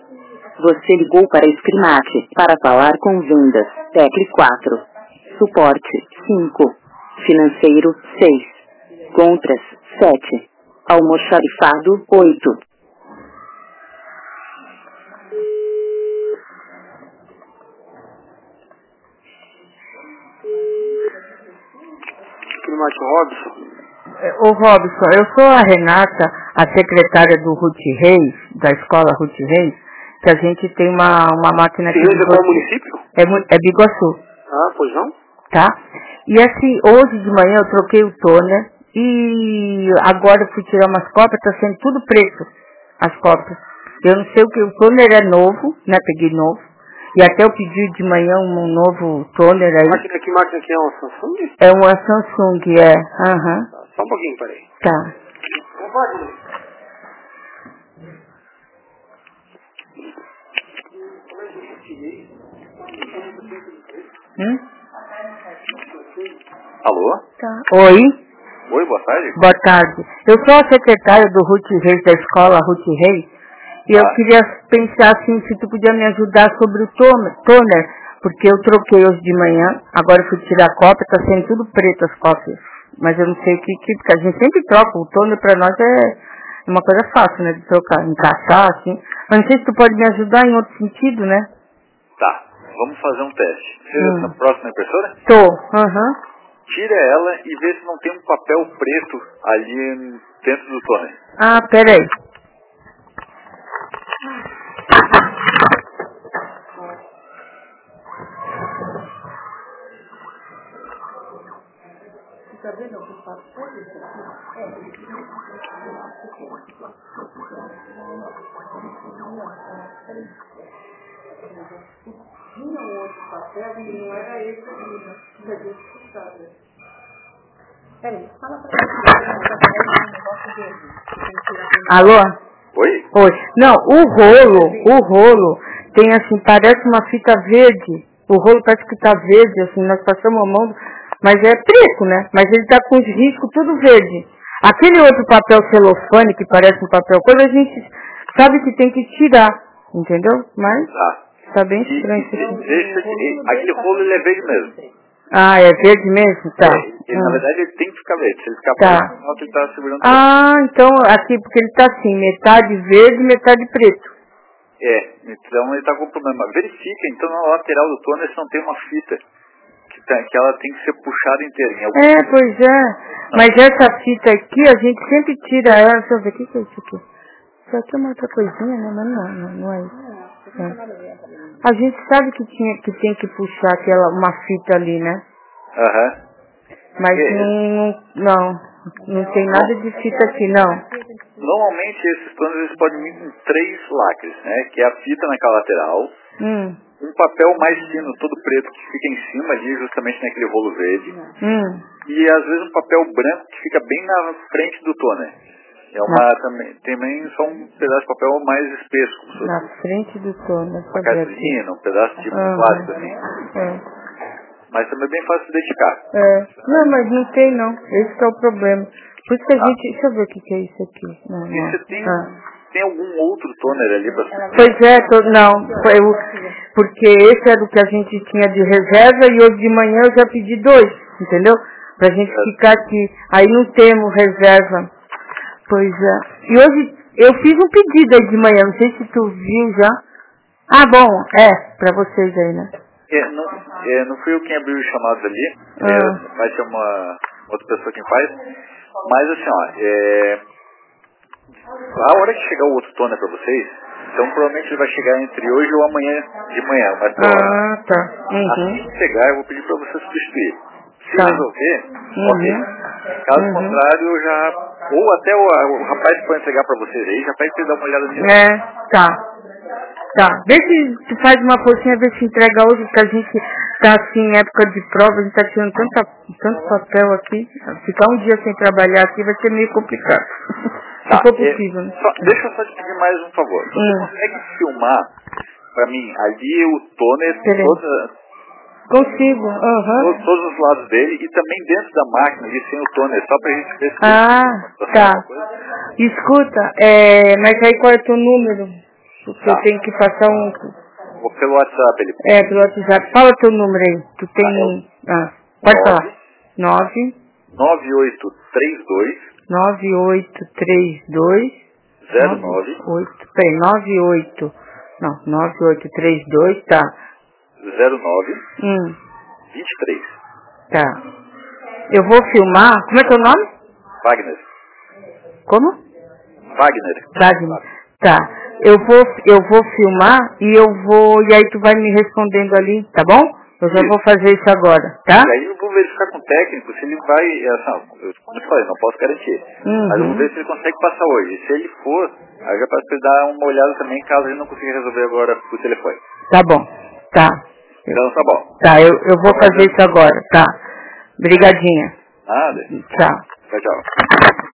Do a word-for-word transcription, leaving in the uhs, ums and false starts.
Você ligou para Escrimate. Para falar com vendas, tecle quatro. Suporte, cinco. Financeiro, seis. Compras, sete. Almoxarifado, oito. Escrimate Robson. Ô Robson, eu sou a Renata, a secretária do Ruth Reis, da escola Ruth Reis, que a gente tem uma, uma máquina aqui. Reis é qual município? É, é Biguaçu. Ah, pois não? Tá? E assim, hoje de manhã eu troquei o toner e agora eu fui tirar umas cópias, tá sendo tudo preto, as cópias. Eu não sei o que, o toner é novo, né, peguei novo. E até eu pedi de manhã um novo toner aí. Máquina, que máquina que é? Uma Samsung? É uma Samsung, é. Aham. Uhum. Só um pouquinho, peraí. Tá. Hum? Alô? Tá. Oi? Oi, boa tarde. Boa tarde. Eu sou a secretária do Ruth Reis, da escola Ruth Reis, e ah. eu queria pensar assim, se tu podia me ajudar sobre o toner, toner, porque eu troquei hoje de manhã, agora eu fui tirar a cópia, tá sendo tudo preto as cópias, mas eu não sei o que, que porque a gente sempre troca, o toner pra nós é uma coisa fácil, né, de trocar, encaixar, assim, mas não sei se tu pode me ajudar em outro sentido, né? Tá, vamos fazer um teste. Você hum. está próxima da impressora? Tô, aham. Uhum. Tira ela e vê se não tem um papel preto ali dentro do toner. Ah, peraí. Tá vendo o que faz todo isso aqui? É, tinha um outro papel que não era esse aqui, né? Que a gente precisava. Peraí, fala pra mim. Alô? Oi? Oi. Não, o rolo, o rolo tem assim, parece uma fita verde. O rolo parece que tá verde, assim, nós passamos a mão, mas é preto, né? Mas ele tá com os riscos tudo verde. Aquele outro papel celofane que parece um papel coisa, a gente sabe que tem que tirar, entendeu? Mas tá, tá bem estranho isso aqui. Deixa que, aquele rolo ele é verde mesmo. Ah, é verde mesmo? Tá. É, ele, hum. Na verdade ele tem que ficar verde. Se ele ficar tá. preto, não, ele tá segurando Ah, preto. Então aqui, porque ele tá assim, metade verde e metade preto. É, então ele tá com problema. Verifica, então na lateral do toner se não tem uma fita. Que, tá, que ela tem que ser puxada inteirinha. É, pois é. Não. Mas essa fita aqui, a gente sempre tira ela. Deixa eu ver, o que, que é isso aqui? Isso aqui é uma outra coisinha, né? Mas não, não, não é isso. É. A gente sabe que, tinha, que tem que puxar aquela, uma fita ali, né? Aham. Uhum. Mas é, não, não, não tem nada de fita aqui, não. Normalmente esses toners eles podem vir com três lacres, né? Que é a fita naquela lateral. Hum. Um papel mais fino, todo preto, que fica em cima ali, justamente naquele rolo verde. Hum. E às vezes um papel branco que fica bem na frente do toner. É uma, também, também só um pedaço de papel mais espesso. Como se na frente do toner. Uma cartolina, um pedaço de uhum. plástico assim. É. Mas também é bem fácil de identificar. É. Não, mas não tem não. Esse que é o problema. Por isso que a ah. gente... Deixa eu ver o que, que é isso aqui. Não, e não. você tem... Ah. Tem algum outro toner ali para você? Pois é, tô, não, foi o, porque esse era o que a gente tinha de reserva e hoje de manhã eu já pedi dois, entendeu? Pra gente é. ficar aqui. Aí não temos reserva. Pois é. E hoje eu fiz um pedido aí de manhã, não sei se tu viu já. Ah, bom, é, pra vocês aí, né? É, não, é, não fui eu quem abriu os chamados ali, ah. é, vai ser uma outra pessoa quem faz. Mas assim, ó, é... a hora que chegar o outro toner para vocês, então provavelmente ele vai chegar entre hoje ou amanhã de manhã. Mas ah, tá. Uhum. Assim que chegar, eu vou pedir para você substituir. Se tá. resolver, uhum. ok. Caso uhum. contrário, eu já... Ou até o, o rapaz que vai entregar para vocês aí, já pede para ele dar uma olhada nisso. É, tá. Tá. Vê se tu faz uma forcinha, vê se entrega hoje, porque a gente tá assim, em época de prova, a gente tá tirando tanta, tanto papel aqui. Ficar um dia sem trabalhar aqui vai ser meio complicado. Tá, se for possível. É, só, deixa eu só te pedir mais um favor. Você hum. consegue filmar pra mim ali o toner, toda, consigo, aham. Uhum. todos os lados dele e também dentro da máquina ali sem o toner, só pra gente ver se ah, tá. Escuta, é, mas aí qual é o teu número? Porque Tá. eu tenho que passar um... Vou pelo WhatsApp ele. É, pelo WhatsApp. Fala teu número aí. Tu tem... Ah, pode Nove. falar. nove nove oito três dois nove oito três dois zero nove oito Peraí, nove oito Não, nove oito três dois tá. zero nove Hum, vinte e três. tá. Eu vou filmar. Como é teu nome? Wagner. Como? Wagner. Wagner. Tá. Eu vou, eu vou filmar e eu vou. E aí tu vai me respondendo ali, tá bom? Eu já Isso. vou fazer isso agora, tá? E aí eu vou verificar com o técnico se ele vai, assim, eu, como eu te falei, não posso garantir. Uhum. Mas eu vou ver se ele consegue passar hoje. Se ele for, aí já peço pra ele dar uma olhada também, caso ele não consiga resolver agora por telefone. Tá bom. Tá. Então tá bom. Tá, eu, eu vou fazer isso agora, tá? Obrigadinha. Nada. Tchau. Tchau, tchau.